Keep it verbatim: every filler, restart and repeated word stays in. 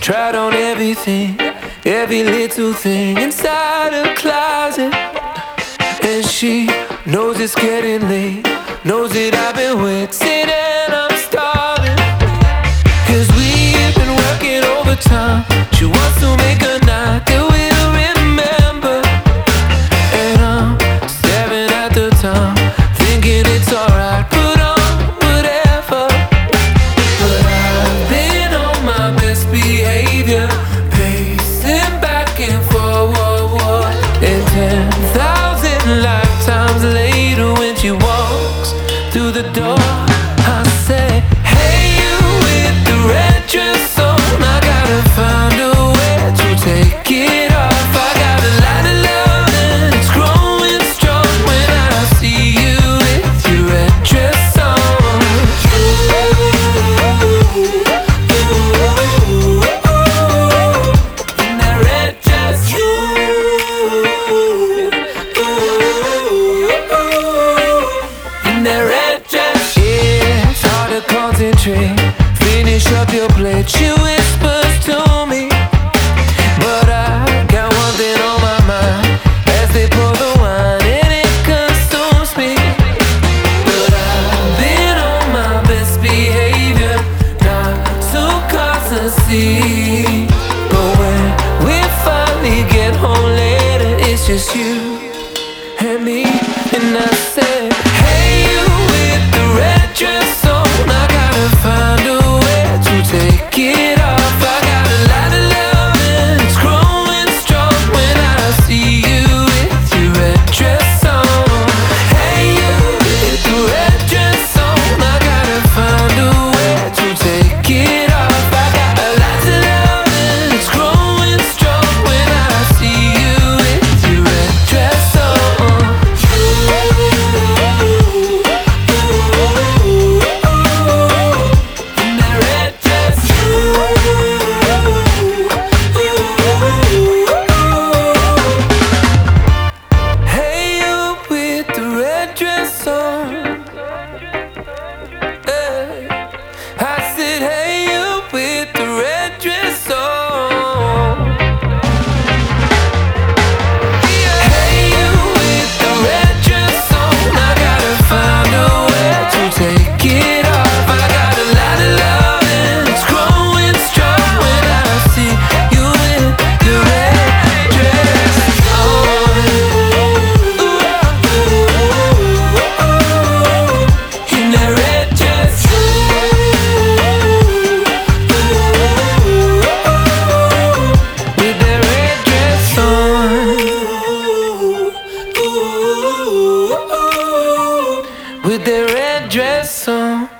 Tried on everything, every little thing inside her closet. And she knows it's getting late, knows that I've been waiting and I'm starving. Cause we've been working overtime. She wants to make a night that we'll remember. And I'm staring at the time, thinking it's alright, put on whatever. But I've been on my best behavior, pacing back and forward. And ten thousand lifetimes later, when she walks through the door, I say, hey, you with the red dress on, I gotta find a way to take it off. I got a lot of love and it's growing strong when I see you with your red dress on. In that red dress, in that red dress. Yeah, it's hard to concentrate. Finish up your plate, she whispers to me. But I got one thing on my mind as they pour the wine and it consumes me. But I've been on my best behavior, not to cause a scene. But when we finally get home later, it's just you and me. And I said, hey, you with the red dress on, I gotta find a way to take it off. I got a lot of love and it's growing strong when I see you with your red dress on. Hey, you with the red dress on, I gotta find a way to take it off. I got a lot of love and it's growing strong when I see you with your red dress on. In that red dress. Hey, you with the red dress on. Hey. I said, hey, you with the red dress on. Hey, you with the red dress on, I gotta find a way to take it off. I got a lot of love and it's growing strong when I see you with your red dress on. In that red dress. With that red dress on. With that red dress on.